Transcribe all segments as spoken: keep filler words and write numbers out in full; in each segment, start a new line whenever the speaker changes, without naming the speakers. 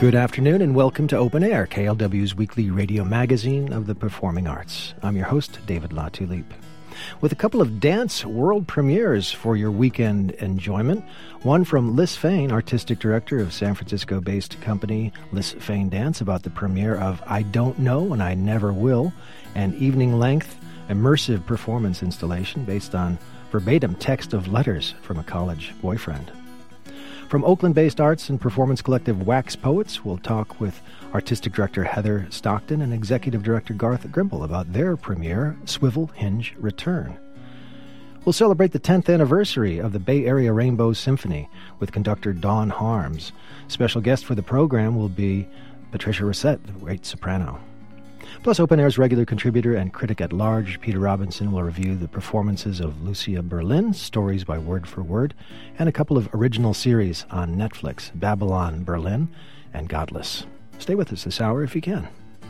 Good afternoon and welcome to Open Air, K L W's weekly radio magazine of the performing arts. I'm your host, David LaTulippe. With a couple of dance world premieres for your weekend enjoyment, one from Liz Fain, artistic director of San Francisco-based company Liz Fain Dance, about the premiere of I Don't Know and I Never Will, an evening-length, immersive performance installation based on verbatim text of letters from a college boyfriend. From Oakland-based arts and performance collective Wax Poets, we'll talk with artistic director Heather Stockton and executive director Garth Grimble about their premiere, Swivel Hinge Return. We'll celebrate the tenth anniversary of the Bay Area Rainbow Symphony with conductor Dawn Harms. Special guest for the program will be Patricia Rosette, the great soprano. Plus, Open Air's regular contributor and critic at large, Peter Robinson, will review the performances of Lucia Berlin, Stories by Word for Word, and a couple of original series on Netflix, Babylon Berlin and Godless. Stay with us this hour if you can.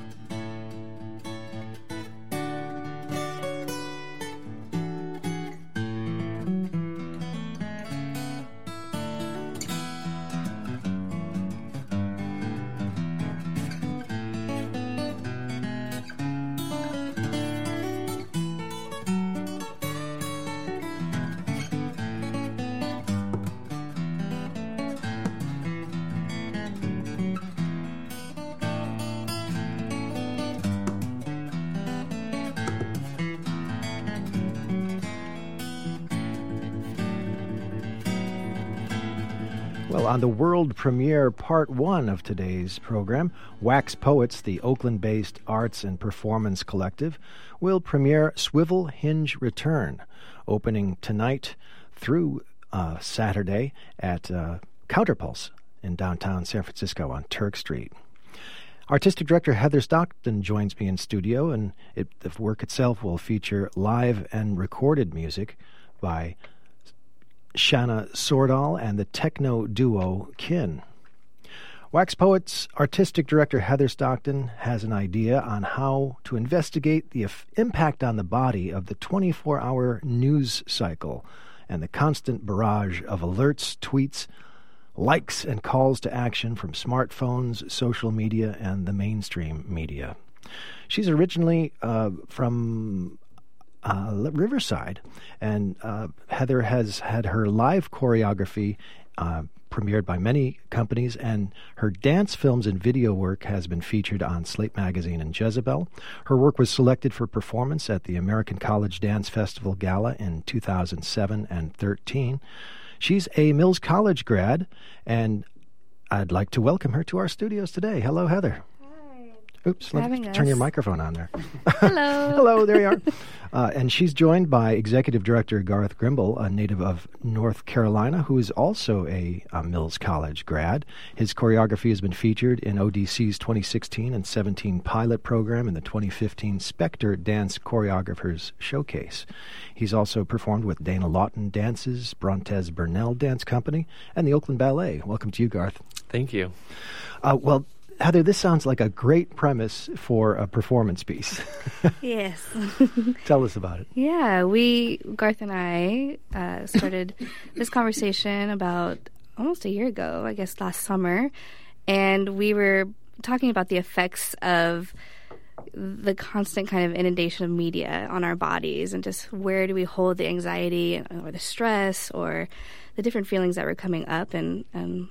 Well, on the world premiere part one of today's program, Wax Poets, the Oakland-based arts and performance collective, will premiere Swivel Hinge Return, opening tonight through uh, Saturday at uh, Counterpulse in downtown San Francisco on Turk Street. Artistic director Heather Stockton joins me in studio, and it, the work itself will feature live and recorded music by Shanna Sordal and the techno duo Kin. Wax Poets artistic director Heather Stockton has an idea on how to investigate the f- impact on the body of the twenty-four hour news cycle and the constant barrage of alerts, tweets, likes, and calls to action from smartphones, social media, and the mainstream media. She's originally uh, from Uh, Riverside, and uh, Heather has had her live choreography uh, premiered by many companies, and her dance films and video work has been featured on Slate Magazine and Jezebel. Her work was selected for performance at the American College Dance Festival Gala in two thousand seven and thirteen. She's a Mills College grad, and I'd like to welcome her to our studios today. Hello, Heather. Oops, let me turn your microphone on there.
Hello.
Hello, there you are. Uh, and she's joined by Executive Director Garth Grimble, a native of North Carolina, who is also a, a Mills College grad. His choreography has been featured in O D C's twenty sixteen and seventeen pilot program and the twenty fifteen Spectre Dance Choreographers Showcase. He's also performed with Dana Lawton Dances, Brontez Burnell Dance Company, and the Oakland Ballet. Welcome to you, Garth.
Thank you.
Uh, well, Heather, this sounds like a great premise for a performance piece.
Yes.
Tell us about it.
Yeah, we, Garth and I, uh, started this conversation about almost a year ago, I guess last summer, and we were talking about the effects of the constant kind of inundation of media on our bodies and just where do we hold the anxiety or the stress or the different feelings that were coming up and um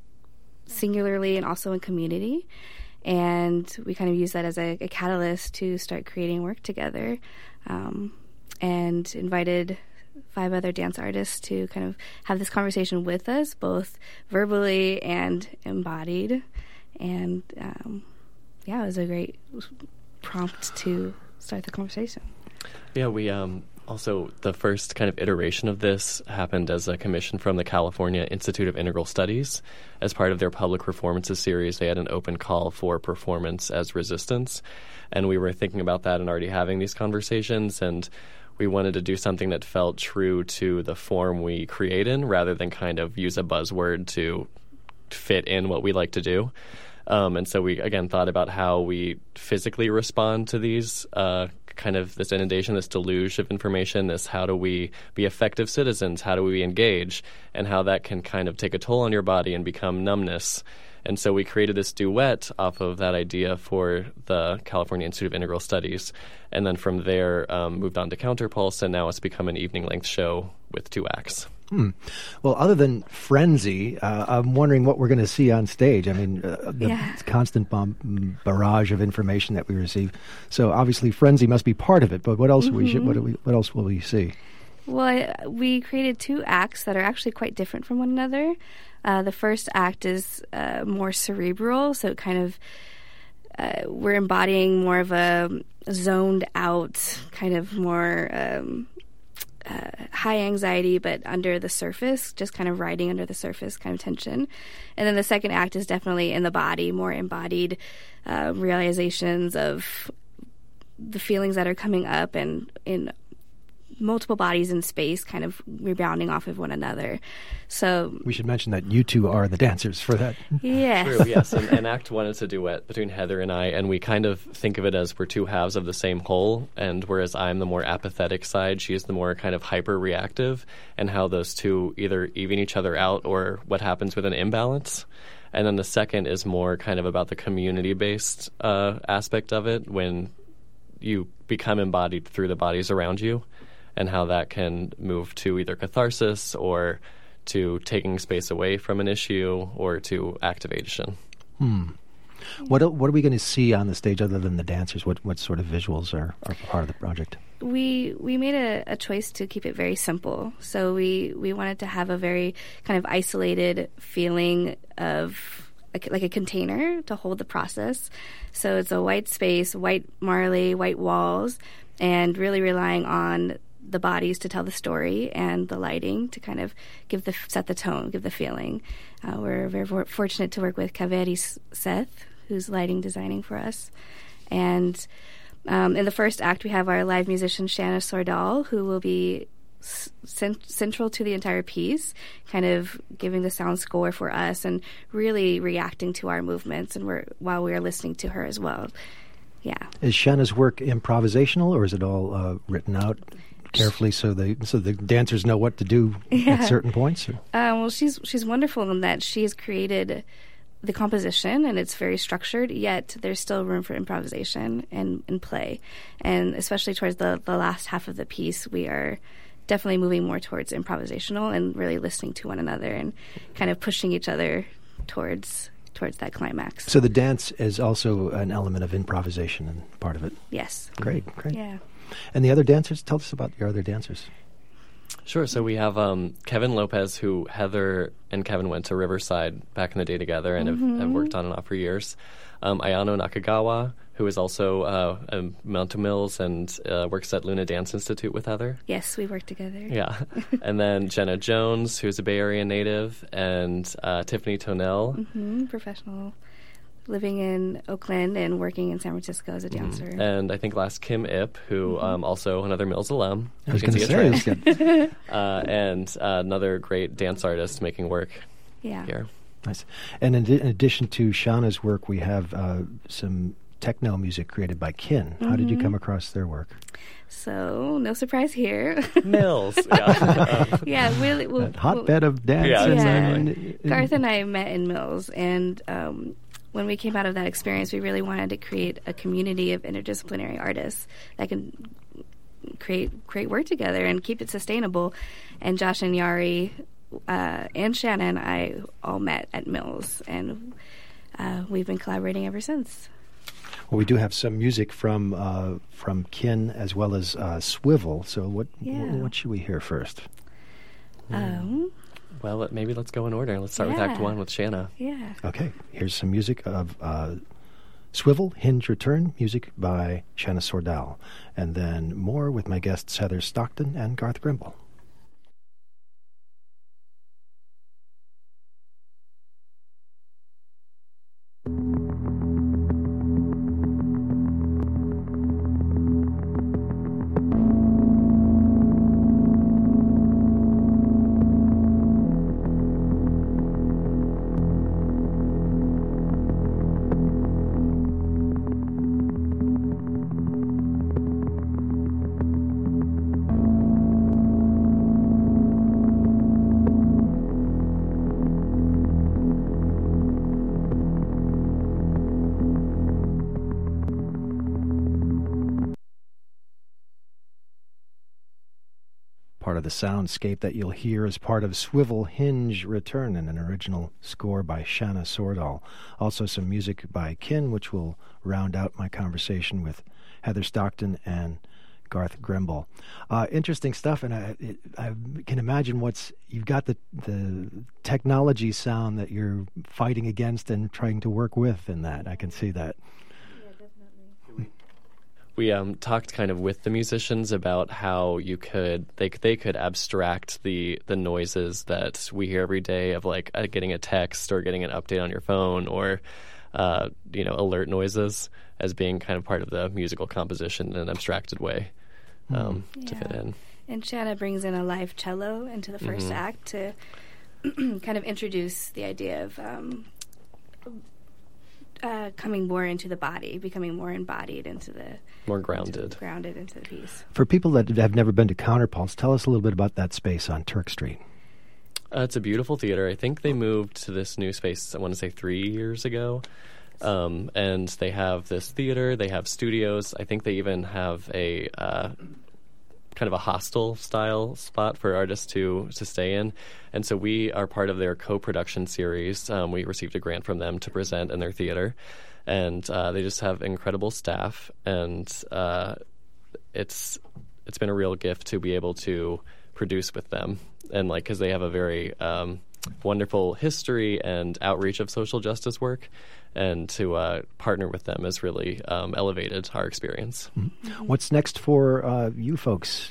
singularly and also in community. And we kind of use that as a, a catalyst to start creating work together, um, and invited five other dance artists to kind of have this conversation with us, both verbally and embodied. And um, yeah, it was a great prompt to start the conversation.
Yeah, we um, also, the first kind of iteration of this happened as a commission from the California Institute of Integral Studies. As part of their public performances series, they had an open call for performance as resistance. And we were thinking about that and already having these conversations. And we wanted to do something that felt true to the form we create in rather than kind of use a buzzword to fit in what we like to do. Um, and so we, again, thought about how we physically respond to these uh, kind of this inundation, this deluge of information, this how do we be effective citizens, how do we engage, and how that can kind of take a toll on your body and become numbness. And so we created this duet off of that idea for the California Institute of Integral Studies. And then from there, um, moved on to Counterpulse, and now it's become an evening-length show with two acts.
Hmm. Well, other than Frenzy, uh, I'm wondering what we're going to see on stage. I mean, uh, the
Yeah.
constant bomb- barrage of information that we receive. So obviously, Frenzy must be part of it. But what else?
Mm-hmm.
We should, what, do we, what else will we see?
Well, I, we created two acts that are actually quite different from one another. Uh, the first act is uh, more cerebral, so it kind of uh, we're embodying more of a zoned out, kind of more um, uh, high anxiety, but under the surface, just kind of riding under the surface kind of tension. And then the second act is definitely in the body, more embodied uh, realizations of the feelings that are coming up and in multiple bodies in space kind of rebounding off of one another. So
We should mention that you two are the dancers for that.
yes.
True, yes. And, and Act One is a duet between Heather and I, and we kind of think of it as we're two halves of the same whole. And whereas I'm the more apathetic side, she's the more kind of hyper reactive, and how those two either even each other out or what happens with an imbalance. And then the second is more kind of about the community based uh, aspect of it, when you become embodied through the bodies around you, and how that can move to either catharsis or to taking space away from an issue or to activation.
Hmm. What el- what are we going to see on the stage other than the dancers? What what sort of visuals are, are part of the project?
We we made a, a choice to keep it very simple. So we, we wanted to have a very kind of isolated feeling of like, like a container to hold the process. So it's a white space, white marley, white walls, and really relying on the bodies to tell the story and the lighting to kind of give the set the tone, give the feeling. Uh, we're very for- fortunate to work with Kaveri Seth, who's lighting designing for us. And um, in the first act, we have our live musician Shanna Sordal, who will be s- cent- central to the entire piece, kind of giving the sound score for us and really reacting to our movements, and we're while we're listening to her as well. Yeah.
Is Shanna's work improvisational, or is it all uh, written out carefully so they so the dancers know what to do
Yeah.
at certain points? Or?
Um, well, she's she's wonderful in that she has created the composition, and it's very structured, yet there's still room for improvisation and, and play. And especially towards the, the last half of the piece, we are definitely moving more towards improvisational and really listening to one another and kind of pushing each other towards towards that climax.
So the dance is also an element of improvisation and part of it.
Yes.
Great, great.
Yeah.
And the other dancers, tell us about your other dancers.
Sure. So we have um, Kevin Lopez, who Heather and Kevin went to Riverside back in the day together and
Mm-hmm.
have, have worked on and off for years. Um, Ayano Nakagawa, who is also uh, a Mountain Mills and uh, works at Luna Dance Institute with Heather.
Yes, we work together.
Yeah. And then Jenna Jones, who's a Bay Area native, and uh, Tiffany Tonell.
Mm-hmm. Professional. Living in Oakland and working in San Francisco as a dancer.
Mm-hmm. And I think last Kim Ip, who um, also another Mills alum.
I was
You can
going to
see a
say,
trend.
it's got-
uh, and uh, another great dance artist making work
Yeah.
here.
nice. And in, in addition to Shauna's work, we have uh, some techno music created by Kin. How did you come across their work?
So, no surprise here.
Mills. Yeah.
yeah, really. Well,
That hotbed of dance.
Yeah,
and-
exactly.
and-
Garth and I met in Mills, and um, when we came out of that experience, we really wanted to create a community of interdisciplinary artists that can create create work together and keep it sustainable. And Josh and Yari uh, and Shanna and I all met at Mills, and uh, we've been collaborating ever since.
Well, we do have some music from uh, from Kin as well as uh, Swivel. So what
Yeah.
what should we hear first?
Um,
Well, let- maybe let's go in order. Let's start with Act
Yeah.
One with Shanna.
yeah.
Okay, here's some music of uh, Swivel, Hinge Return, music by Shanna Sordal. And then more with my guests Heather Stockton and Garth Grimble. part of the soundscape that you'll hear as part of Swivel Hinge Return, an original score by Shanna Sordahl. Also some music by Kin, which will round out my conversation with Heather Stockton and Garth Grimble. Uh, interesting stuff, and I, it, I can imagine what's you've got the the technology sound that you're fighting against and trying to work with in that. I can see that.
Yeah, definitely.
We um, talked kind of with the musicians about how you could they they could abstract the the noises that we hear every day of like uh, getting a text or getting an update on your phone or uh, you know alert noises as being kind of part of the musical composition in an abstracted way um,
mm.
to
yeah.
fit in.
And Shanna brings in a live cello into the first
mm-hmm.
act to kind of introduce the idea of um, uh, coming more into the body, becoming more embodied into the...
More grounded.
Into, grounded into the piece.
For people that have never been to Counterpulse, tell us a little bit about that space on Turk Street.
Uh, it's a beautiful theater. I think they moved to this new space, I want to say three years ago. Um, and they have this theater, they have studios. I think they even have a uh, kind of a hostel style spot for artists to, to stay in. And so we are part of their co-production series. Um, we received a grant from them to present in their theater. And uh, they just have incredible staff. And uh, it's it's been a real gift to be able to produce with them. And like, because they have a very um, wonderful history and outreach of social justice work. And to uh, partner with them has really um, elevated our experience.
Mm-hmm. What's next for uh, you folks?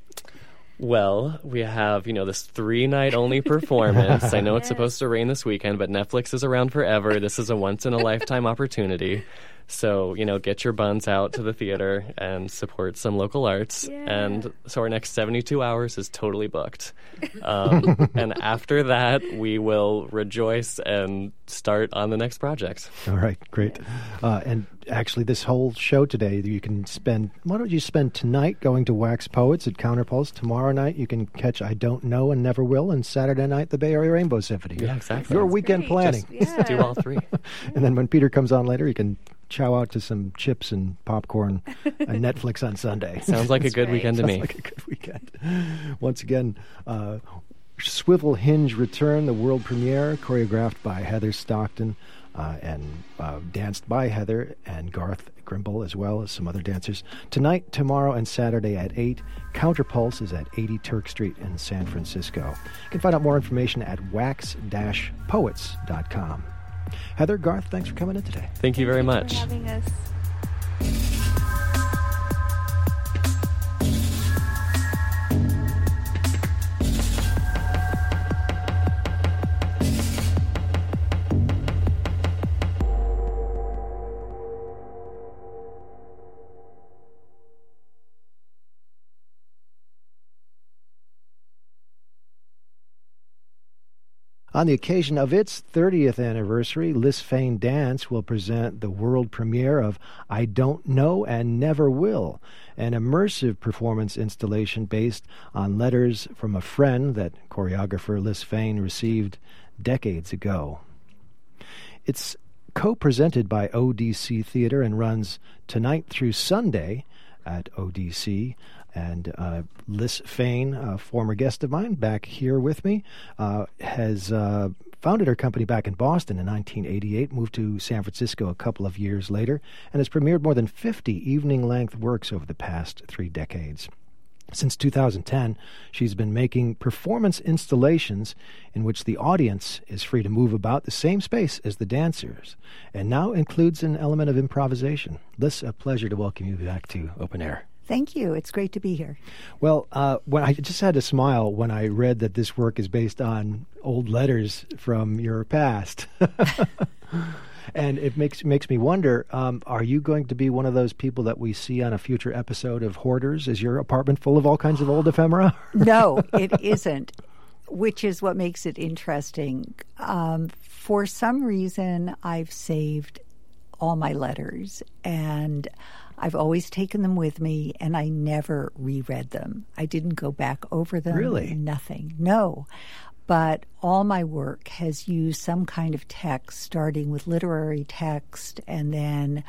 Well, we have, you know, this three-night-only performance. I know it's
Yes.
supposed to rain this weekend, but Netflix is around forever. This is a once-in-a-lifetime opportunity. So, you know, get your buns out to the theater and support some local arts.
Yeah.
And so our next seventy-two hours is totally booked. Um, and after that, we will rejoice and start on the next project.
All right, great. Uh, and actually, this whole show today, you can spend, why don't you spend tonight going to Wax Poets at Counterpulse? Tomorrow night, you can catch I Don't Know and Never Will, and Saturday night, the Bay Area Rainbow Symphony.
Yeah, exactly.
Your
Sounds
weekend
great.
planning.
Just- yeah.
Do all three.
And then when Peter comes on later, you can chow out to some chips and popcorn and Netflix on Sunday.
Sounds like a
That's
good
right.
weekend to
Sounds
me.
like a good weekend. Once again, uh, Swivel Hinge Return, the world premiere, choreographed by Heather Stockton uh, and uh, danced by Heather and Garth Grimble, as well as some other dancers. Tonight, tomorrow, and Saturday at eight. Counterpulse is at eighty Turk Street in San Francisco. You can find out more information at wax dash poets dot com. Heather, Garth, thanks for coming in today.
Thank you very
Thank
much.
you for having us.
On the occasion of its thirtieth anniversary, Lisfane Dance will present the world premiere of I Don't Know and Never Will, an immersive performance installation based on letters from a friend that choreographer Lisfane received decades ago. It's co-presented by O D C Theater and runs tonight through Sunday at O D C. And uh, Lisfane, a former guest of mine, back here with me, uh, has uh, founded her company back in Boston in nineteen eighty-eight, moved to San Francisco a couple of years later, and has premiered more than fifty evening-length works over the past three decades. Since two thousand ten, she's been making performance installations in which the audience is free to move about the same space as the dancers, and now includes an element of improvisation. Liz, a pleasure to welcome you back to Open Air.
Thank you. It's great to be here.
Well, uh, when I just had to smile when I read that this work is based on old letters from your past. And it makes makes me wonder, um, are you going to be one of those people that we see on a future episode of Hoarders? Is your apartment full of all kinds of old ephemera?
No, it isn't, which is what makes it interesting. Um, for some reason, I've saved all my letters, and I've always taken them with me, and I never reread them. I didn't go back over them.
Really?
Nothing. No. But all my work has used some kind of text, starting with literary text and then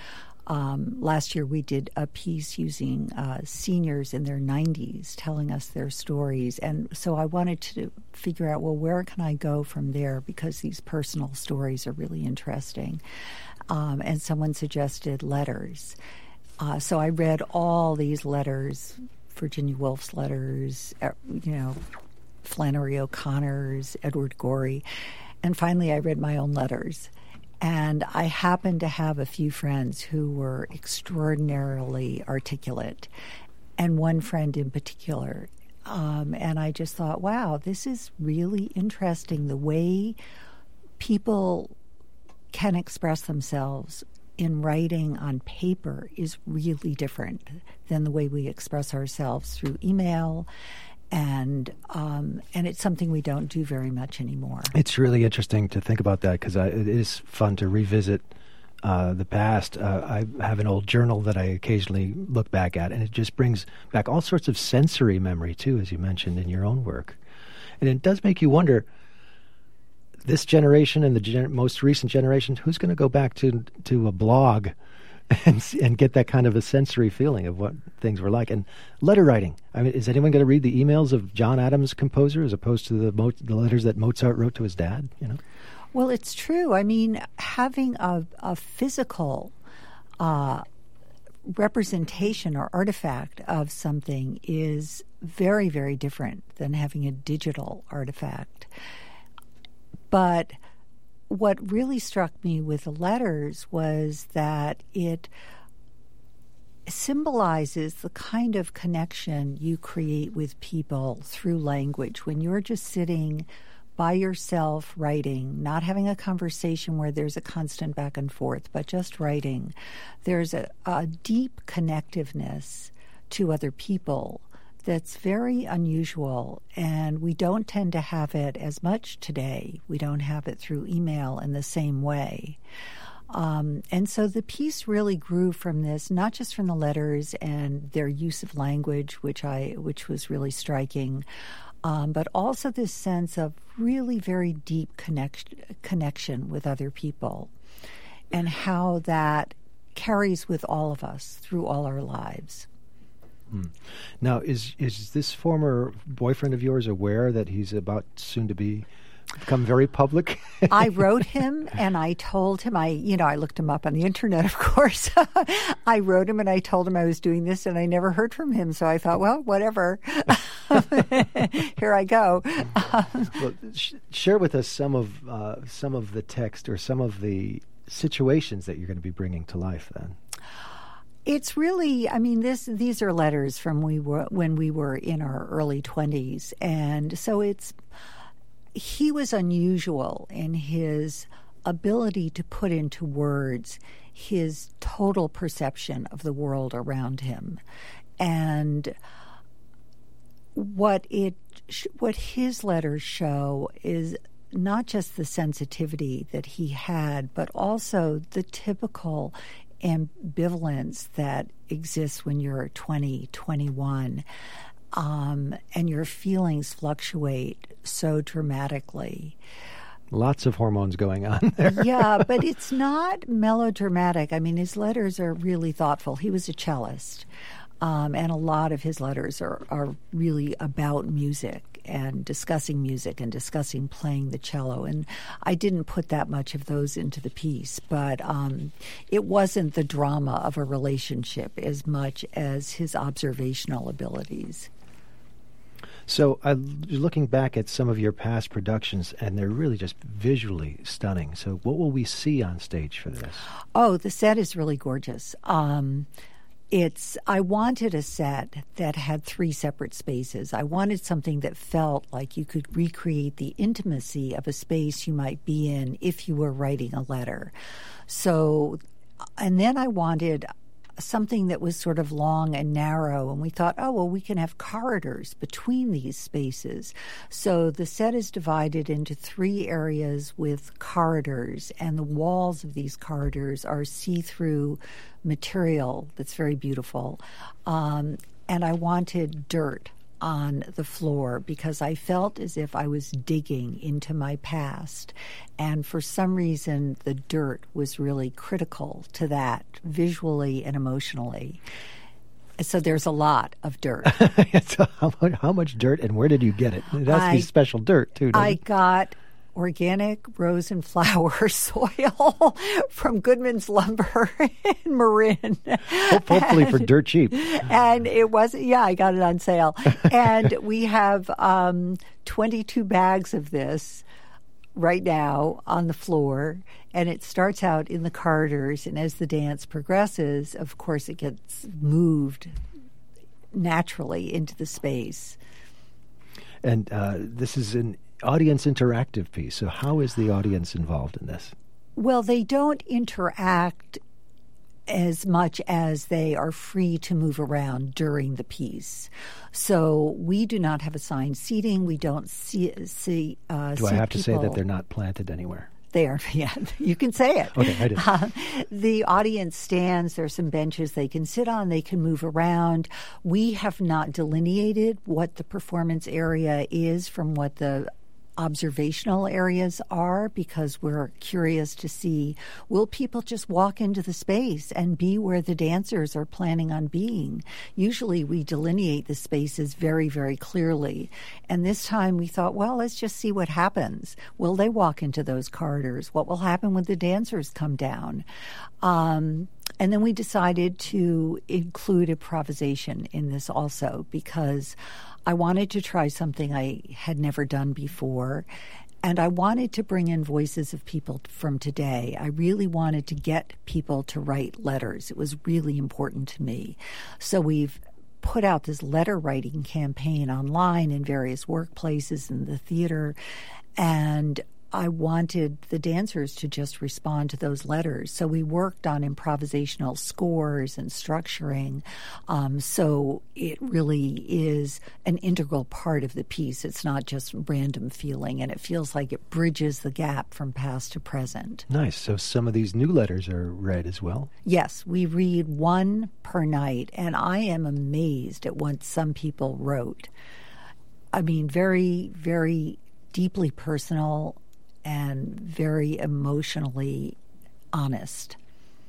Um, last year we did a piece using uh, seniors in their nineties telling us their stories. And so I wanted to figure out, well, where can I go from there? Because these personal stories are really interesting. Um, and someone suggested letters. Uh, so I read all these letters, Virginia Woolf's letters, you know, Flannery O'Connor's, Edward Gorey. And finally I read my own letters. And I happened to have a few friends who were extraordinarily articulate, and one friend in particular. Um, and I just thought, wow, this is really interesting. The way people can express themselves in writing on paper is really different than the way we express ourselves through email. And um, and it's something we don't do very much anymore.
It's really interesting to think about that because it is fun to revisit uh, the past. Uh, I have an old journal that I occasionally look back at, and it just brings back all sorts of sensory memory, too, as you mentioned in your own work. And it does make you wonder, this generation and the gen- most recent generation, who's going to go back to to a blog and and get that kind of a sensory feeling of what things were like? And letter writing. I mean, is anyone going to read the emails of John Adams, composer, as opposed to the Mo- the letters that Mozart wrote to his dad? You know.
Well, it's true. I mean, having a, a physical uh, representation or artifact of something is very, very different than having a digital artifact. But what really struck me with the letters was that it symbolizes the kind of connection you create with people through language. When you're just sitting by yourself writing, not having a conversation where there's a constant back and forth, but just writing, there's a, a deep connectiveness to other people that's very unusual, and we don't tend to have it as much today. We don't have it through email in the same way. Um, and so the piece really grew from this, not just from the letters and their use of language, which I which was really striking, um, but also this sense of really very deep connect, connection with other people, and how that carries with all of us through all our lives.
Hmm. Now, is is this former boyfriend of yours aware that he's about soon to be become very public?
I wrote him and I told him, I, you know, I looked him up on the internet, of course. I wrote him and I told him I was doing this, and I never heard from him. So I thought, well, whatever. Here I go.
Well, sh- share with us some of uh, some of the text or some of the situations that you're going to be bringing to life then.
It's really, I mean, this these are letters from we were when we were in our early twenties, and so it's he was unusual in his ability to put into words his total perception of the world around him, and what it what his letters show is not just the sensitivity that he had, but also the typical ambivalence that exists when you're twenty, twenty-one, um, and your feelings fluctuate so dramatically.
Lots of hormones going on there.
Yeah, but it's not melodramatic. I mean, his letters are really thoughtful. He was a cellist, um, and a lot of his letters are, are really about music and discussing music and discussing playing the cello. And I didn't put that much of those into the piece, but um, it wasn't the drama of a relationship as much as his observational abilities.
So uh, looking back at some of your past productions, and they're really just visually stunning. So what will we see on stage for this?
Oh, the set is really gorgeous. Um, It's. I wanted a set that had three separate spaces. I wanted something that felt like you could recreate the intimacy of a space you might be in if you were writing a letter. So, and then I wanted something that was sort of long and narrow, and we thought, oh, well, we can have corridors between these spaces. So the set is divided into three areas with corridors, and the walls of these corridors are see-through material that's very beautiful. Um, and I wanted dirt on the floor because I felt as if I was digging into my past. And for some reason, the dirt was really critical to that, visually and emotionally. So there's a lot of dirt.
So how, much, how much dirt, and where did you get it? It has to be special dirt, too, doesn't
I
it?
got organic rose and flower soil from Goodman's Lumber in Marin.
Hopefully
and,
for dirt cheap.
And it was, yeah, I got it on sale. And we have um, twenty-two bags of this right now on the floor, and it starts out in the corridors, and as the dance progresses, of course, it gets moved naturally into the space.
And uh, this is an audience interactive piece. So how is the audience involved in this?
Well, they don't interact as much as they are free to move around during the piece. So we do not have assigned seating. We don't see see. Uh,
do I
see
have to
people.
say that they're not planted anywhere?
They are, yeah, you can say it.
Okay, I did.
Uh, the audience stands. There are some benches they can sit on. They can move around. We have not delineated what the performance area is from what the observational areas are, because we're curious to see, will people just walk into the space and be where the dancers are planning on being? Usually we delineate the spaces very, very clearly. And this time we thought, well, let's just see what happens. Will they walk into those corridors? What will happen when the dancers come down? Um, and then we decided to include improvisation in this also, because I wanted to try something I had never done before, and I wanted to bring in voices of people from today. I really wanted to get people to write letters. It was really important to me. So we've put out this letter writing campaign online in various workplaces in the theater, and I wanted the dancers to just respond to those letters. So we worked on improvisational scores and structuring. Um, so it really is an integral part of the piece. It's not just random feeling, and it feels like it bridges the gap from past to present.
Nice. So some of these new letters are read as well?
Yes, we read one per night, and I am amazed at what some people wrote. I mean, very, very deeply personal and very emotionally honest.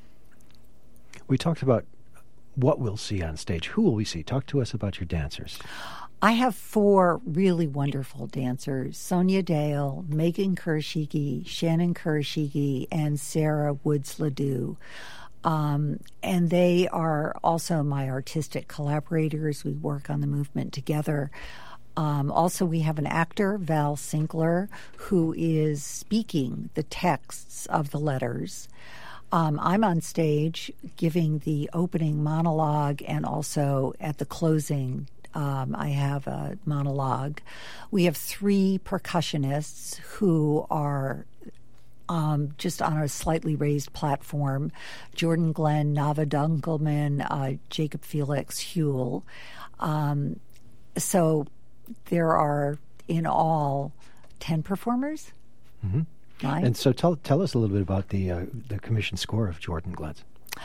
We talked about what we'll see on stage. Who will we see? Talk to us about your dancers.
I have four really wonderful dancers: Sonia Dale, Megan Kurashiki, Shannon Kurashiki, and Sarah Woods-Ledoux. Um, and they are also my artistic collaborators. We work on the movement together. Um, also, we have an actor, Val Sinkler, who is speaking the texts of the letters. Um, I'm on stage giving the opening monologue, and also at the closing, um, I have a monologue. We have three percussionists who are Um, just on a slightly raised platform: Jordan Glenn, Nava Dunkelman, uh, Jacob Felix Huell. Um, so there are in all ten performers.
Mm-hmm.
Nine.
And so tell tell us a little bit about the uh, the commission score of Jordan Glenn's.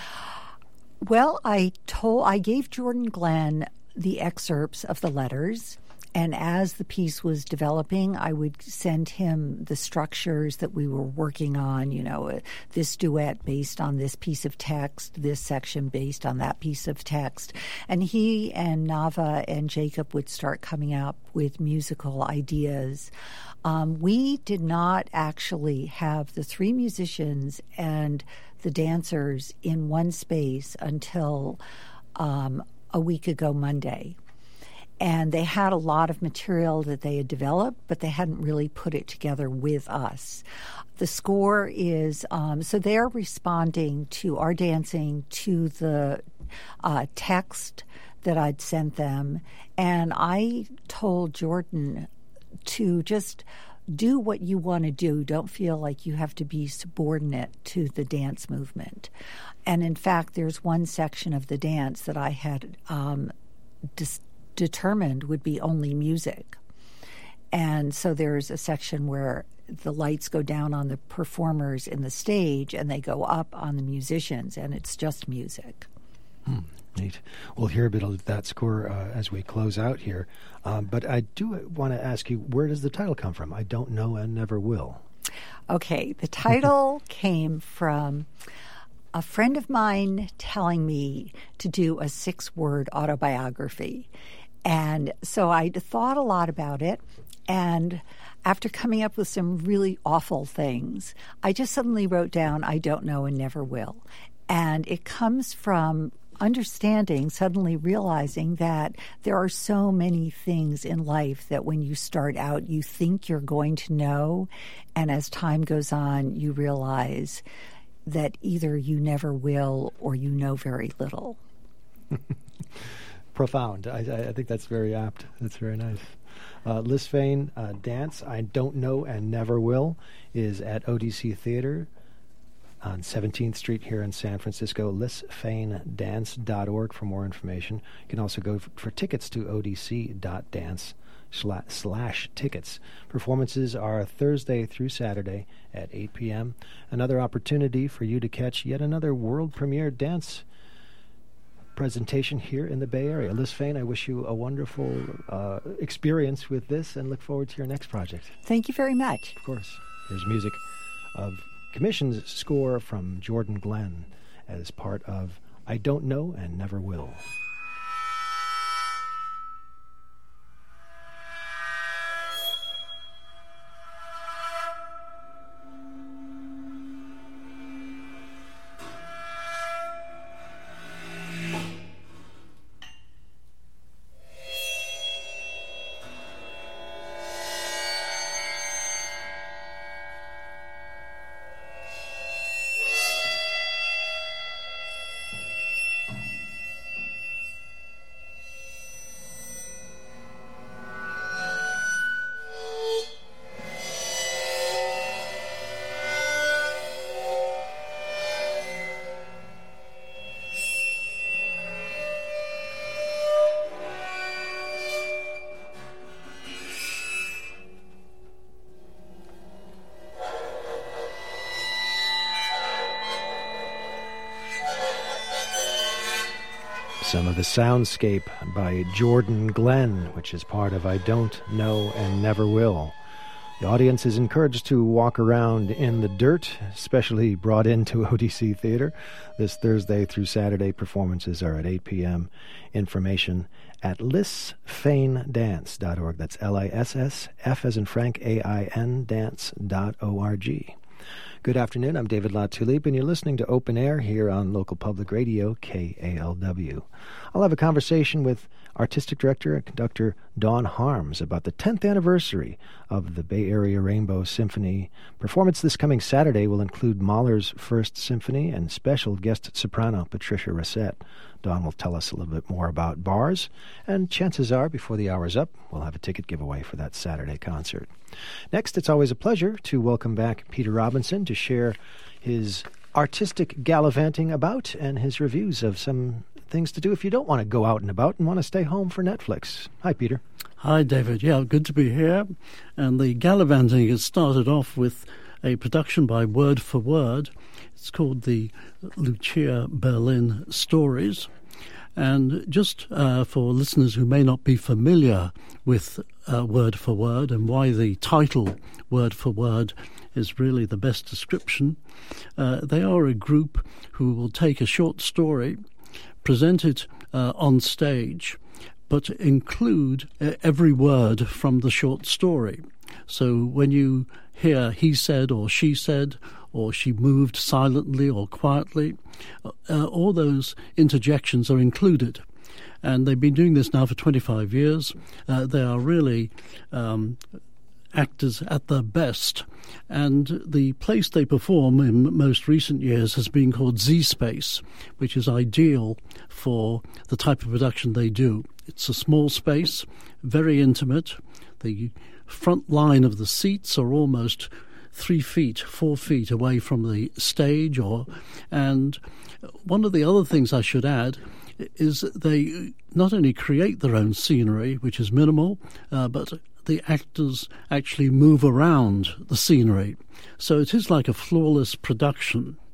Well, I told I gave Jordan Glenn the excerpts of the letters. And as the piece was developing, I would send him the structures that we were working on, you know, uh, this duet based on this piece of text, this section based on that piece of text. And he and Nava and Jacob would start coming up with musical ideas. Um, we did not actually have the three musicians and the dancers in one space until um, a week ago Monday. And they had a lot of material that they had developed, but they hadn't really put it together with us. The score is, um, so they're responding to our dancing, to the uh, text that I'd sent them. And I told Jordan to just do what you want to do. Don't feel like you have to be subordinate to the dance movement. And in fact, there's one section of the dance that I had um, dis- determined would be only music. And so there's a section where the lights go down on the performers in the stage and they go up on the musicians, and it's just music.
Hmm. Neat. We'll hear a bit of that score uh, as we close out here. Um, but I do want to ask you, where does the title come from? I don't know and never will.
Okay, the title came from a friend of mine telling me to do a six-word autobiography. And so I thought a lot about it. And after coming up with some really awful things, I just suddenly wrote down, I don't know and never will. And it comes from understanding, suddenly realizing that there are so many things in life that when you start out, you think you're going to know. And as time goes on, you realize that either you never will or you know very little.
Profound. I, I think that's very apt. That's very nice. Uh, Liz Fain, uh, Dance, I Don't Know and Never Will, is at O D C Theater on seventeenth Street here in San Francisco. liz fain dance dot org for more information. You can also go for, for tickets to o d c dot dance slash, slash tickets. Performances are Thursday through Saturday at eight p.m. Another opportunity for you to catch yet another world premiere dance presentation here in the Bay Area. Liz Fain, I wish you a wonderful uh, experience with this and look forward to your next project.
Thank you very much.
Of course. Here's music of Commission's score from Jordan Glenn as part of I Don't Know and Never Will. Some of the soundscape by Jordan Glenn, which is part of I Don't Know and Never Will. The audience is encouraged to walk around in the dirt, especially brought into O D C Theater. This Thursday through Saturday performances are at eight p.m. Information at liz fain dance dot org. That's L I S S, F as in Frank, A I N, dance dot org. Good afternoon, I'm David LaTulippe, and you're listening to Open Air here on local public radio, K A L W. I'll have a conversation with Artistic Director and Conductor Dawn Harms about the tenth anniversary of the Bay Area Rainbow Symphony. Performance this coming Saturday will include Mahler's First Symphony and special guest soprano Patricia Racette. Dawn will tell us a little bit more about bars, and chances are, before the hour's up, we'll have a ticket giveaway for that Saturday concert. Next, it's always a pleasure to welcome back Peter Robinson to share his artistic gallivanting about and his reviews of some things to do if you don't want to go out and about and want to stay home for Netflix. Hi, Peter.
Hi, David. Yeah, good to be here. And the gallivanting has started off with a production by Word for Word. It's called the Lucia Berlin Stories. And just uh, for listeners who may not be familiar with uh, Word for Word and why the title Word for Word is really the best description, uh, they are a group who will take a short story, present it uh, on stage, but include uh, every word from the short story. So when you hear he said or she said, or she moved silently or quietly, uh, all those interjections are included. And they've been doing this now for twenty-five years. Uh, they are really um, actors at their best. And the place they perform in most recent years has been called Z-Space, which is ideal for the type of production they do. It's a small space, very intimate. The front line of the seats are almost three feet, four feet away from the stage. Or, and one of the other things I should add is they not only create their own scenery, which is minimal, uh, but the actors actually move around the scenery. So it is like a flawless production.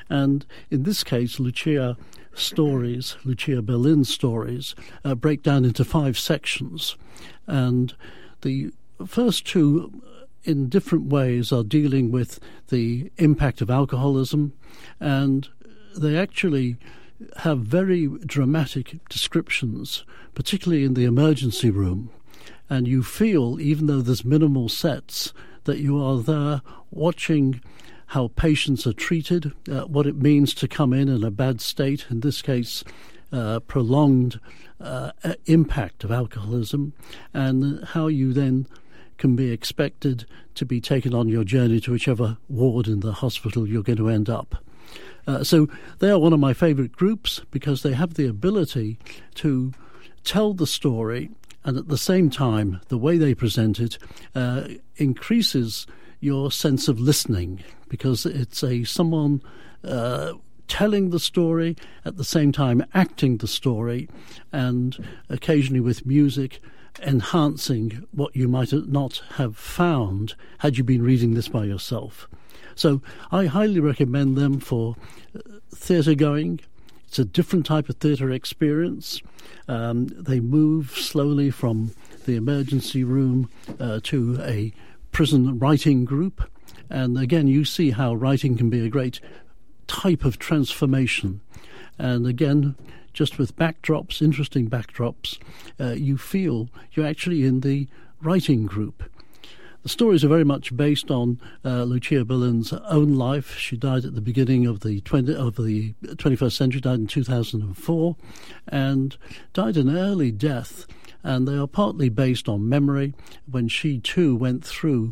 And in this case, Lucia stories, Lucia Berlin stories, uh, break down into five sections. And the first two, in different ways, are dealing with the impact of alcoholism, and they actually have very dramatic descriptions, particularly in the emergency room. And you feel, even though there's minimal sets, that you are there watching how patients are treated, uh, what it means to come in in a bad state, in this case, uh, prolonged uh, impact of alcoholism, and how you then can be expected to be taken on your journey to whichever ward in the hospital you're going to end up. Uh, so they are one of my favourite groups because they have the ability to tell the story, and at the same time, the way they present it uh, increases your sense of listening, because it's a someone uh, telling the story, at the same time acting the story, and occasionally with music, enhancing what you might not have found had you been reading this by yourself. So I highly recommend them for uh, theatre going. It's a different type of theatre experience. Um, they move slowly from the emergency room uh, to a prison writing group. And again, you see how writing can be a great type of transformation. And again, just with backdrops, interesting backdrops, uh, you feel you're actually in the writing group. The stories are very much based on uh, Lucia Berlin's own life. She died at the beginning of the twenty, of the twenty-first century, died in two thousand four, and died an early death. And they are partly based on memory, when she too went through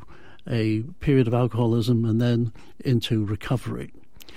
a period of alcoholism and then into recovery.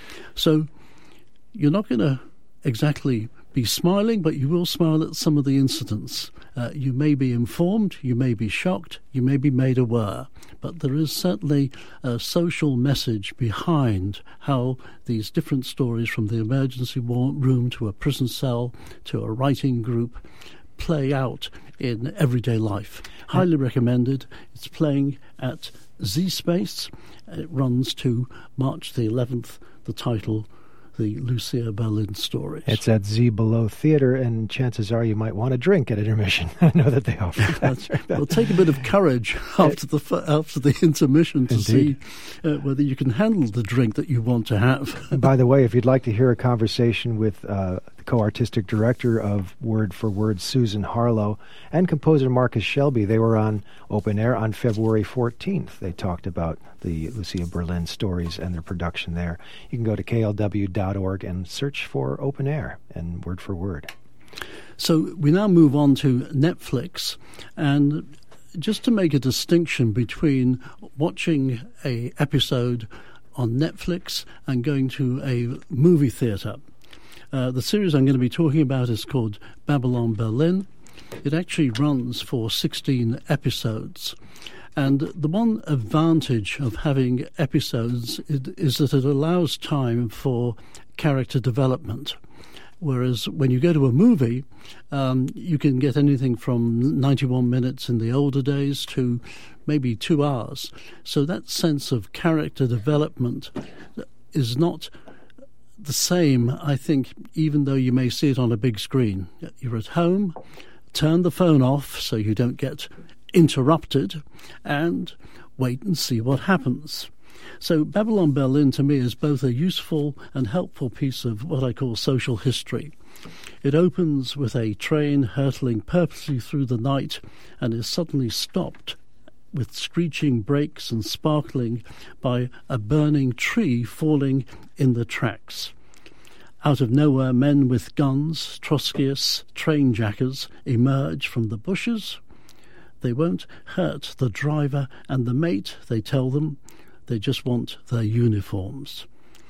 So you're not going to exactly be smiling, but you will smile at some of the incidents. Uh, you may be informed, you may be shocked, you may be made aware, but there is certainly a social message behind how these different stories, from the emergency room to a prison cell to a writing group, play out in everyday life. Highly recommended. It's playing at Z Space. It runs to March the eleventh. The title, The Lucia Berlin Stories.
It's at Z Below Theatre, and chances are you might want a drink at intermission. I know that they offer that.
Well, take a bit of courage after the after the intermission to
Indeed.
see uh, whether you can handle the drink that you want to have.
By the way, if you'd like to hear a conversation with uh, the co-artistic director of Word for Word, Susan Harlow, and composer Marcus Shelby, they were on Open Air on February fourteenth. They talked about the Lucia Berlin stories and their production there. You can go to K L W dot org and search for Open Air and Word for Word.
So we now move on to Netflix, and just to make a distinction between watching a episode on Netflix and going to a movie theatre. Uh, the series I'm going to be talking about is called Babylon Berlin. It actually runs for sixteen episodes. And the one advantage of having episodes is that it allows time for character development. Whereas when you go to a movie, um, you can get anything from ninety-one minutes in the older days to maybe two hours. So that sense of character development is not the same, I think, even though you may see it on a big screen. You're at home, turn the phone off so you don't get interrupted, and wait and see what happens. So Babylon Berlin, to me, is both a useful and helpful piece of what I call social history. It opens with a train hurtling purposely through the night and is suddenly stopped with screeching brakes and sparkling by a burning tree falling in the tracks. Out of nowhere, men with guns, Trotskyists, train jackers, emerge from the bushes. They won't hurt the driver and the mate, they tell them. They just want their uniforms.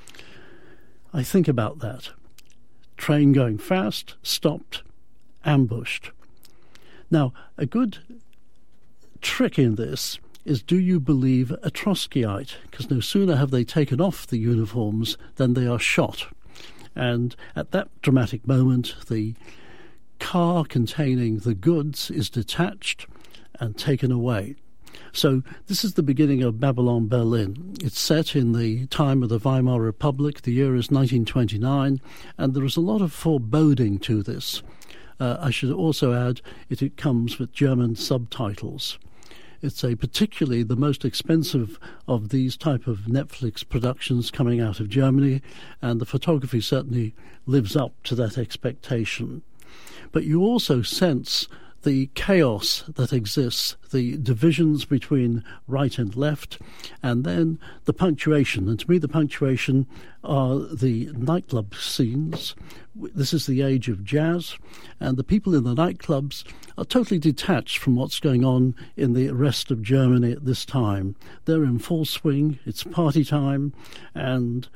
I think about that. Train going fast, stopped, ambushed. Now, a good trick in this is, do you believe a Trotskyite? Because no sooner have they taken off the uniforms than they are shot. And at that dramatic moment, the car containing the goods is detached and taken away. So this is the beginning of Babylon Berlin. It's set in the time of the Weimar Republic. The year is nineteen twenty-nine, and there is a lot of foreboding to this. Uh, I should also add it, it comes with German subtitles. It's a particularly the most expensive of these type of Netflix productions coming out of Germany, and the photography certainly lives up to that expectation. But you also sense the chaos that exists, the divisions between right and left, and then the punctuation. And to me, the punctuation are the nightclub scenes. This is the age of jazz, and the people in the nightclubs are totally detached from what's going on in the rest of Germany at this time. They're in full swing, it's party time, and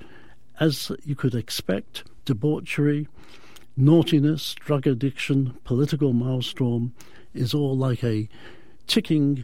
as you could expect, debauchery, naughtiness, drug addiction, political maelstrom is all like a ticking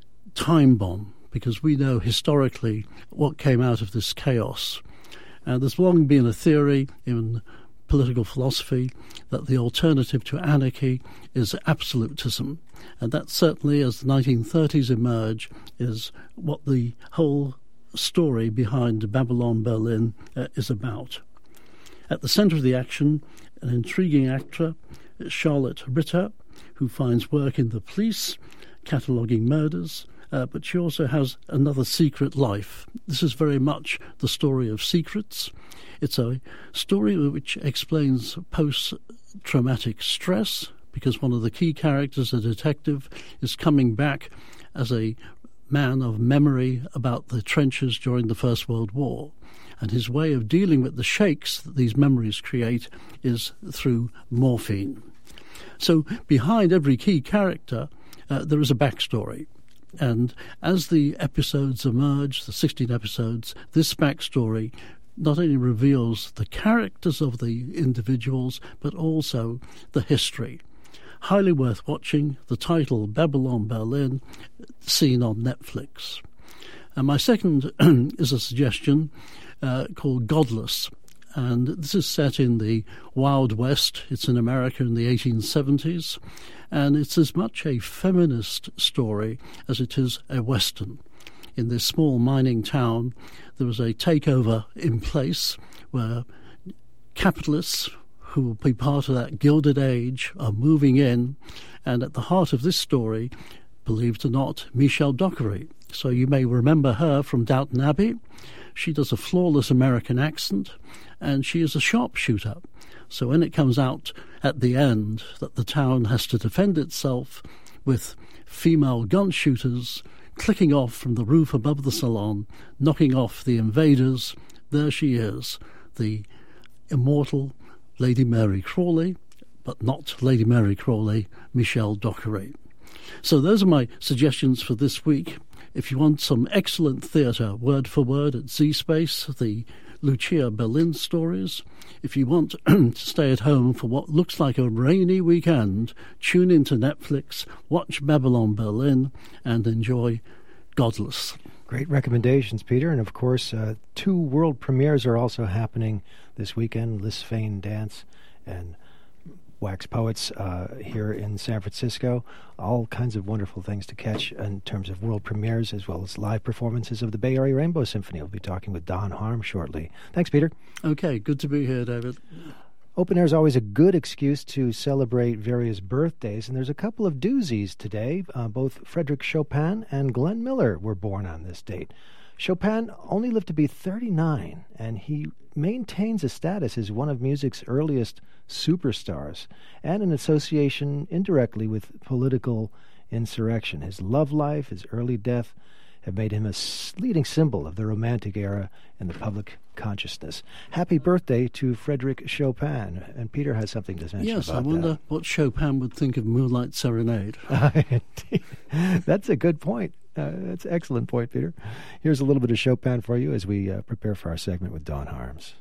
time bomb, because we know historically what came out of this chaos. And there's long been a theory in political philosophy that the alternative to anarchy is absolutism. And that certainly, as the nineteen thirties emerge, is what the whole story behind Babylon Berlin uh, is about. At the centre of the action, an intriguing actor, Charlotte Ritter, who finds work in the police, cataloguing murders, uh, but she also has another secret life. This is very much the story of secrets. It's a story which explains post-traumatic stress, because one of the key characters, a detective, is coming back as a man of memory about the trenches during the First World War. And his way of dealing with the shakes that these memories create is through morphine. So behind every key character, uh, there is a backstory. And as the episodes emerge, the sixteen episodes, this backstory not only reveals the characters of the individuals, but also the history. Highly worth watching. The title, Babylon Berlin, seen on Netflix. And my second is a suggestion uh, called Godless. And this is set in the Wild West. It's in America in the eighteen seventies. And it's as much a feminist story as it is a Western. In this small mining town, there was a takeover in place where capitalists who will be part of that Gilded Age are moving in. And at the heart of this story, believe it or not, Michelle Dockery. So you may remember her from Downton Abbey. She does a flawless American accent, and she is a sharpshooter. So when it comes out at the end that the town has to defend itself with female gun shooters clicking off from the roof above the salon, knocking off the invaders, there she is, the immortal Lady Mary Crawley, but not Lady Mary Crawley, Michelle Dockery. So those are my suggestions for this week. If you want some excellent theatre, word for word at Z-Space, the Lucia Berlin stories. If you want to stay at home for what looks like a rainy weekend, tune into Netflix, watch Babylon Berlin, and enjoy Godless.
Great recommendations, Peter. And of course, uh, two world premieres are also happening this weekend, Lisfane Dance and Wax Poets uh, here in San Francisco. All kinds of wonderful things to catch in terms of world premieres as well as live performances of the Bay Area Rainbow Symphony. We'll be talking with Don Harm shortly. Thanks, Peter.
Okay, good to be here, David.
Open air is always a good excuse to celebrate various birthdays, and there's a couple of doozies today. Uh, both Frederick Chopin and Glenn Miller were born on this date. Chopin only lived to be thirty-nine, and he maintains a status as one of music's earliest superstars and an association indirectly with political insurrection. His love life, his early death, have made him a leading symbol of the Romantic era in the public consciousness. Happy birthday to Frederick Chopin. And Peter has something to mention
yes,
about that.
Yes, I wonder what Chopin would think of Moonlight Serenade.
That's a good point. Uh, that's an excellent point, Peter. Here's a little bit of Chopin for you as we uh, prepare for our segment with Don Harms.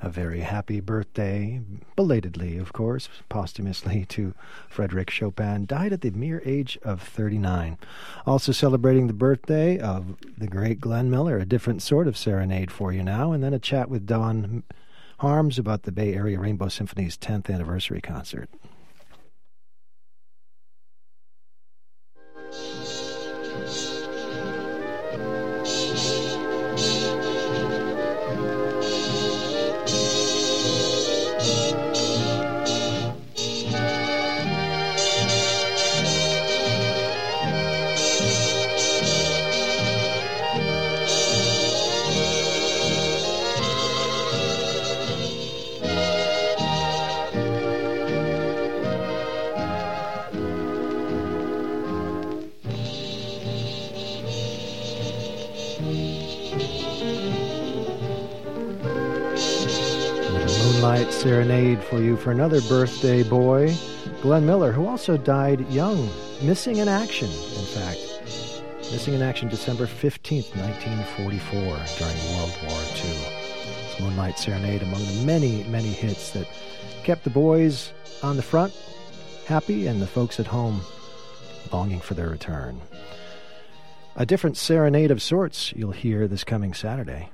A very happy birthday, belatedly, of course, posthumously, to Frédéric Chopin, died at the mere age of thirty-nine. Also celebrating the birthday of the great Glenn Miller, a different sort of serenade for you now, and then a chat with Don Harms about the Bay Area Rainbow Symphony's tenth anniversary concert. Serenade for you for another birthday boy, Glenn Miller, who also died young, missing in action, in fact. Missing in action December fifteenth, nineteen forty-four, during World War Two. It's Moonlight Serenade, among the many, many hits that kept the boys on the front happy and the folks at home longing for their return. A different serenade of sorts you'll hear this coming Saturday.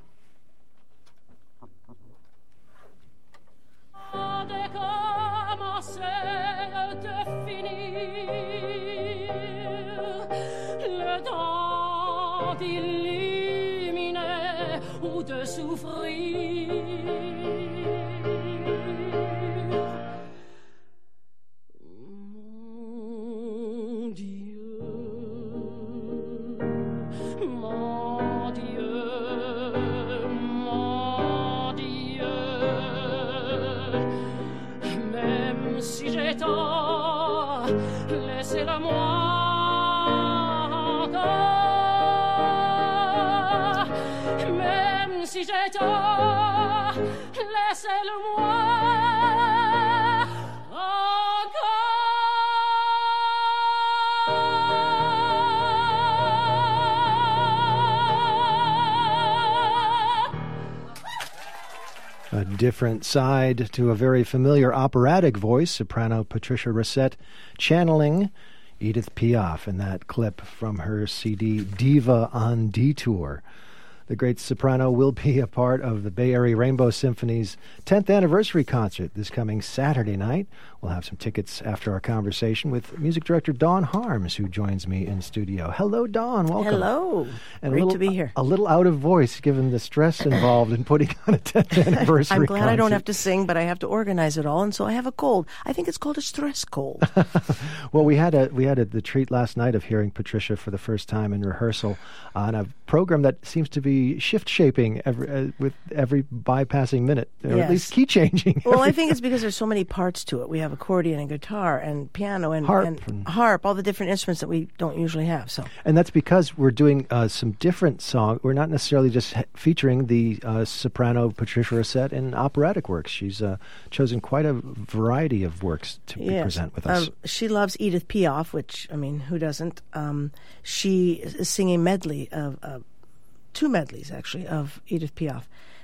A different side to a very familiar operatic voice, soprano Patricia Racette channeling Edith Piaf in that clip from her C D Diva on Detour. The great soprano will be a part of the Bay Area Rainbow Symphony's tenth anniversary concert this coming Saturday night. We'll have some tickets after our conversation with music director Don Harms, who joins me in studio. Hello, Don. Welcome.
Hello.
And
Great
little,
to be here.
A, a little out of voice, given the stress involved in putting on a tenth anniversary
I'm glad
concert.
I don't have to sing, but I have to organize it all, and so I have a cold. I think it's called a stress cold.
Well, we had a we had a, the treat last night of hearing Patricia for the first time in rehearsal on a program that seems to be shift shaping every, uh, with every bypassing minute, or
Yes.
at least key changing.
Well, I think it's because there's so many parts to it. We have accordion and guitar and piano and
Harp
and
and-
harp, all the different instruments that we don't usually have. So
And that's because we're doing uh, some different songs. We're not necessarily just he- featuring the uh, soprano Patricia Racette in operatic works. She's uh, chosen quite a variety of works to be
yes.
present with us.
Um, she loves Edith Piaf, which, I mean, who doesn't? Um, she is singing medley of, uh, two medleys, actually, of Edith Piaf.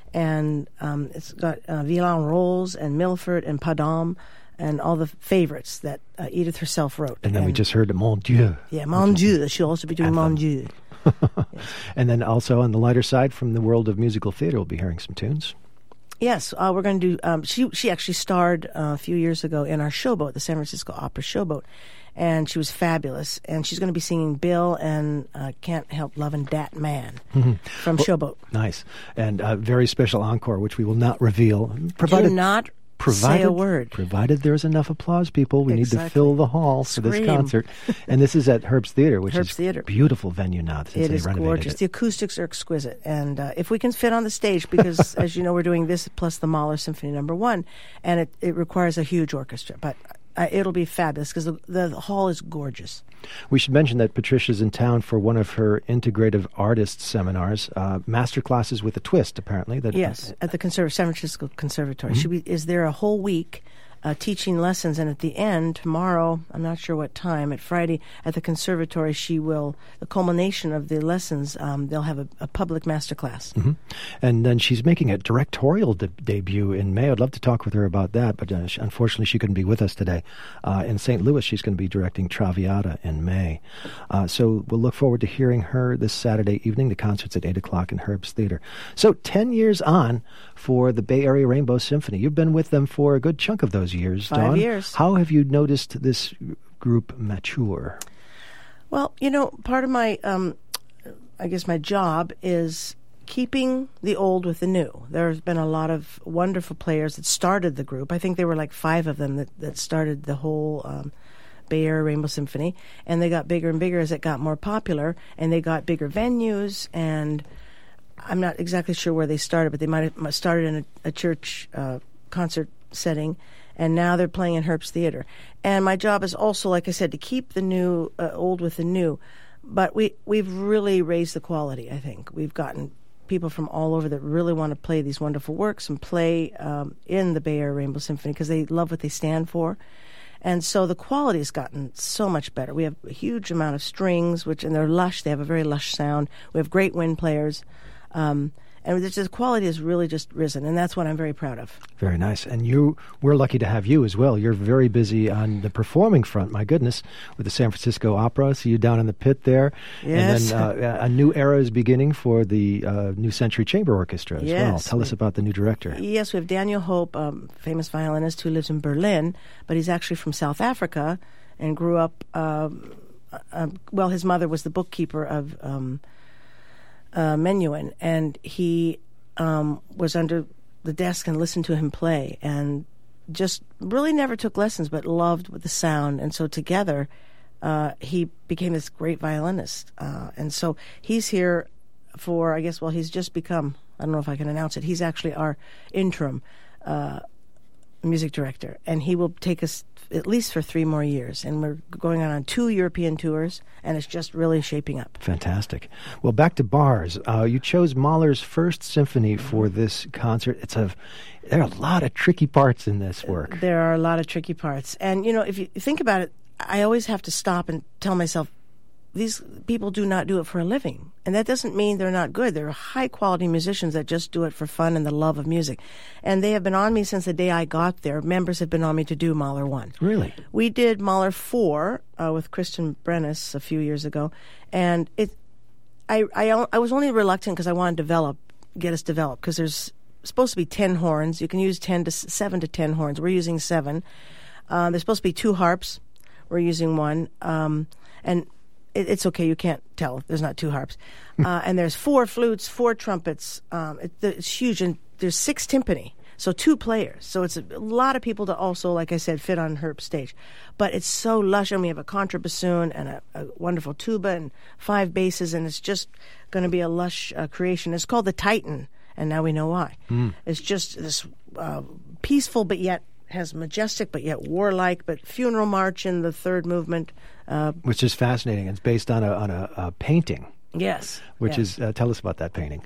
And um, it's got uh, Violon Rolls and Milford and Padam and all the favorites that uh, Edith herself wrote.
and then we just heard Mon Dieu.
Yeah, Mon Dieu. She'll also be doing
Anthem.
Mon Dieu.
And then also on the lighter side, from the world of musical theater, we'll be hearing some tunes.
Yes, uh, we're going to do. Um, she she actually starred uh, a few years ago in our Showboat, the San Francisco Opera Showboat, and she was fabulous. And she's going to be singing Bill and uh, Can't Help Lovin' Dat Man from Showboat.
Nice. And a very special encore, which we will not reveal. Provided,
do not
provided,
say a word.
Provided there's enough applause, people. We need to
Exactly.
fill the hall for this
Scream.
concert. And this is at Herbst Theater, which
Herbst
is
Theater.
a beautiful venue now since
It
they
is
renovated
gorgeous.
it.
The acoustics are exquisite, and uh, if we can fit on the stage, because as you know, we're doing this plus the Mahler Symphony Number One, and it, it requires a huge orchestra, but uh, it'll be fabulous because the, the hall is gorgeous.
We should mention that Patricia's in town for one of her integrative artist seminars, uh, master classes with a twist, apparently. That
Yes, at the Conserv- San Francisco Conservatory. She be, is there a whole week uh, teaching lessons. And at the end, tomorrow, I'm not sure what time, at Friday, at the conservatory, she will, the culmination of the lessons, um, they'll have a, a public master class.
Mm-hmm. And then she's making a directorial de- debut in May. I'd love to talk with her about that, but uh, she, unfortunately she couldn't be with us today. Uh, in Saint Louis, she's going to be directing Traviata in May. Uh, so we'll look forward to hearing her this Saturday evening. The concert's at eight o'clock in Herbst Theater. So ten years on for the Bay Area Rainbow Symphony. You've been with them for a good chunk of those years,
Five
Dawn.
years.
How have you noticed this group mature?
Well, you know, part of my, um, I guess my job is keeping the old with the new. There's been a lot of wonderful players that started the group. I think there were like five of them that, that started the whole um, Bay Area Rainbow Symphony, and they got bigger and bigger as it got more popular, and they got bigger venues, and I'm not exactly sure where they started, but they might have started in a, a church uh, concert setting, and now they're playing in Herbst Theater. And my job is also, like I said, to keep the new, uh, old with the new, but we, we've really raised the quality, I think. We've gotten people from all over that really want to play these wonderful works and play um, in the Bay Area Rainbow Symphony because they love what they stand for. And so the quality has gotten so much better. We have a huge amount of strings, which and they're lush. They have a very lush sound. We have great wind players. Um, and the quality has really just risen, and that's what I'm very proud of.
Very nice. And you, we're lucky to have you as well. You're very busy on the performing front, my goodness, with the San Francisco Opera. See you down in the pit there.
Yes.
And then uh, a new era is beginning for the uh, New Century Chamber Orchestra as
yes.
well. Tell us about the new director.
Yes, we have Daniel Hope, um, famous violinist who lives in Berlin, but he's actually from South Africa and grew up, um, uh, well, his mother was the bookkeeper of um, uh, Menuhin, and he um, was under the desk and listened to him play and just really never took lessons but loved with the sound. And so together uh, he became this great violinist. Uh, and so he's here for, I guess, well, he's just become, I don't know if I can announce it, he's actually our interim uh, music director. And he will take us at least for three more years. And we're going on, on two European tours, and it's just really shaping up.
Fantastic. Well, back to bars. Uh, you chose Mahler's First Symphony for this concert. It's a there are a lot of tricky parts in this work.
There are a lot of tricky parts. And, you know, if you think about it, I always have to stop and tell myself, these people do not do it for a living. And that doesn't mean they're not good. They're high-quality musicians that just do it for fun and the love of music. And they have been on me since the day I got there. Members have been on me to do Mahler one.
Really?
We did Mahler four uh, with Christian Brennis a few years ago. And it, I, I, I was only reluctant because I wanted to develop, get us developed, because there's supposed to be ten horns. You can use ten to seven to ten horns. We're using seven. Uh, there's supposed to be two harps. We're using one. Um, and it's okay, you can't tell. There's not two harps. Uh, and there's four flutes, four trumpets. Um, it, it's huge. And there's six timpani, so two players. So it's a, a lot of people to also, like I said, fit on Herbst stage. But it's so lush. And we have a contrabassoon and a, a wonderful tuba and five basses. And it's just going to be a lush uh, creation. It's called the Titan, and now we know why. Mm. It's just this uh, peaceful but yet has majestic but yet warlike, but funeral march in the third movement. Uh,
Which is fascinating. It's based on a on a, a painting.
Yes.
Which
yes.
is, uh, tell us about that painting.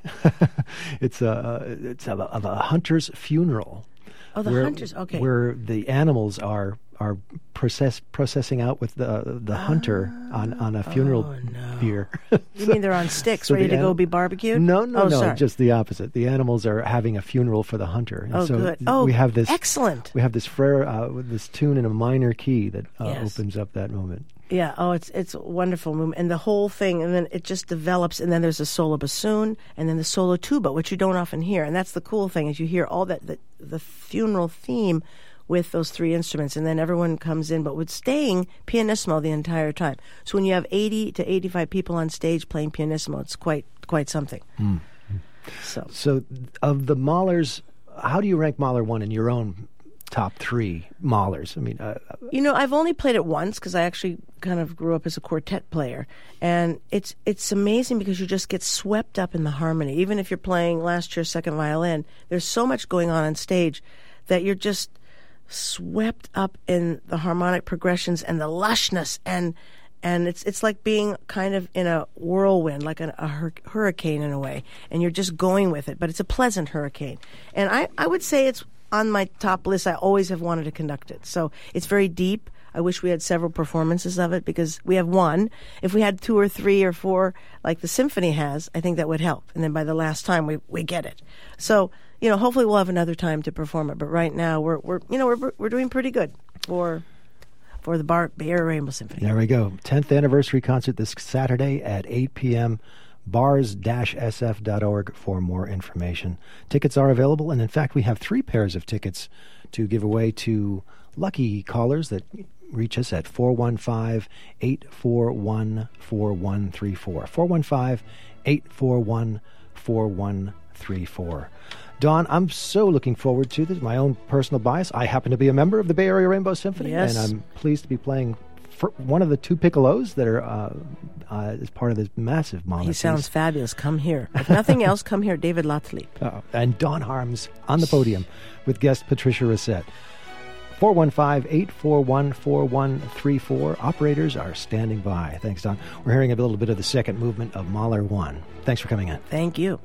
it's a, it's a, of a hunter's funeral.
Oh, the
where,
hunters, okay.
Where the animals are are process, processing out with the the hunter
ah,
on, on a funeral
oh, no.
bier.
You mean they're on sticks,
so
ready to
anim-
go be barbecued?
No, no,
oh,
no,
sorry.
just the opposite. The animals are having a funeral for the hunter. And
oh,
so
good. Oh,
we have this,
excellent.
We have this frere, uh, with this tune in a minor key that uh,
yes.
opens up that moment.
Yeah, oh, it's it's a wonderful movement. And the whole thing, and then it just develops, and then there's a solo bassoon, and then the solo tuba, which you don't often hear. And that's the cool thing, is you hear all that, the, the funeral theme with those three instruments, and then everyone comes in, but with staying pianissimo the entire time. So when you have eighty to eighty-five people on stage playing pianissimo, it's quite quite something.
Mm.
So,
so of the Mahlers, how do you rank Mahler one in your own top three Mahlers? I mean, uh,
you know, I've only played it once because I actually kind of grew up as a quartet player, and it's it's amazing because you just get swept up in the harmony. Even if you're playing last year's second violin, there's so much going on on stage that you're just swept up in the harmonic progressions and the lushness, and and it's it's like being kind of in a whirlwind, like a, a hur- hurricane in a way, and you're just going with it. But it's a pleasant hurricane, and I, I would say it's on my top list. I always have wanted to conduct it. So it's very deep. I wish we had several performances of it because we have one. If we had two or three or four, like the symphony has, I think that would help. And then by the last time, we, we get it. So, you know, hopefully we'll have another time to perform it. But right now, we're we're you know we're we're doing pretty good for for the Bar- Bay Area Rainbow Symphony.
There we go. tenth anniversary concert this Saturday at eight p.m. bars dash s f dot org for more information. Tickets are available, and in fact, we have three pairs of tickets to give away to lucky callers that reach us at four one five, eight four one, four one three four. four one five, eight four one, four one three four. Dawn, I'm so looking forward to this. My own personal bias, I happen to be a member of the Bay Area Rainbow Symphony,
yes.
and I'm pleased to be playing for one of the two piccolos that are uh, uh, as part of this massive Mahler
He
piece.
sounds fabulous. Come here. If nothing else, come here, David Lotley.
Uh, and Dawn Harms on the podium with guest Patricia Rissette. four one five, eight four one, four one three four. Operators are standing by. Thanks, Don. We're hearing a little bit of the second movement of Mahler one. Thanks for coming in.
Thank you.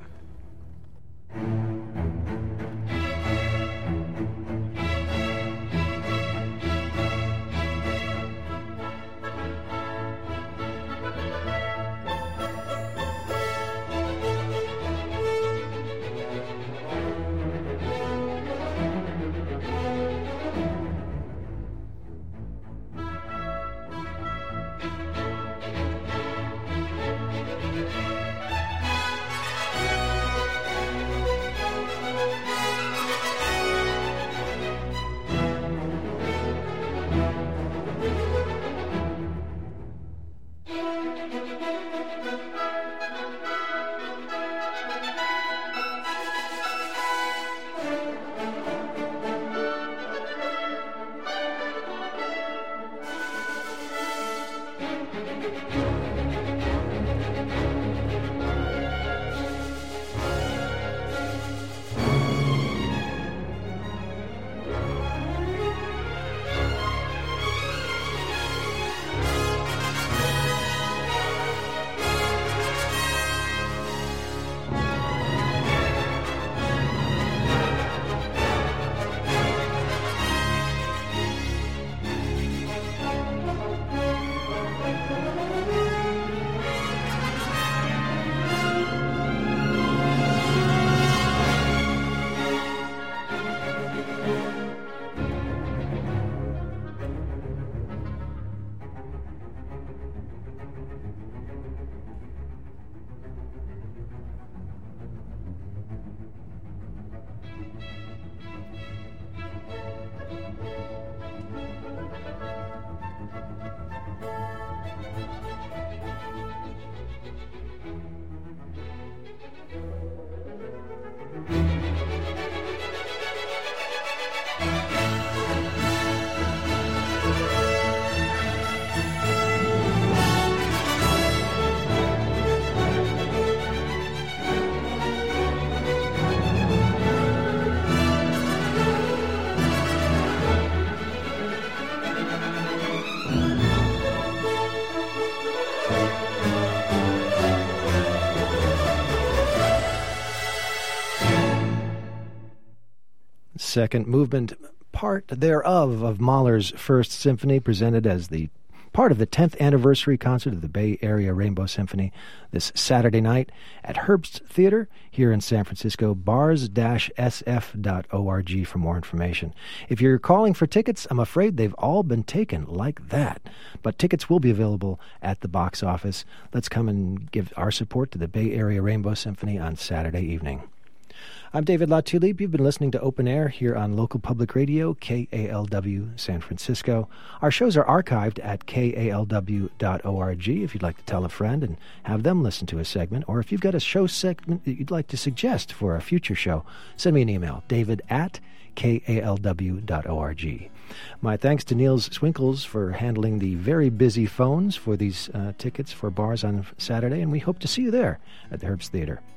Second movement, part thereof of Mahler's First Symphony, presented as the part of the tenth anniversary concert of the Bay Area Rainbow Symphony this Saturday night at Herbst Theater here in San Francisco. bars dash s f dot org for more information. If you're calling for tickets, I'm afraid they've all been taken like that. But tickets will be available at the box office. Let's come and give our support to the Bay Area Rainbow Symphony on Saturday evening. I'm David LaTulippe. You've been listening to Open Air here on local public radio, K A L W San Francisco. Our shows are archived at K A L W dot org if you'd like to tell a friend and have them listen to a segment, or if you've got a show segment that you'd like to suggest for a future show, send me an email, david at K A L W dot org. My thanks to Niels Swinkels for handling the very busy phones for these uh, tickets for bars on Saturday, and we hope to see you there at the Herbst Theater.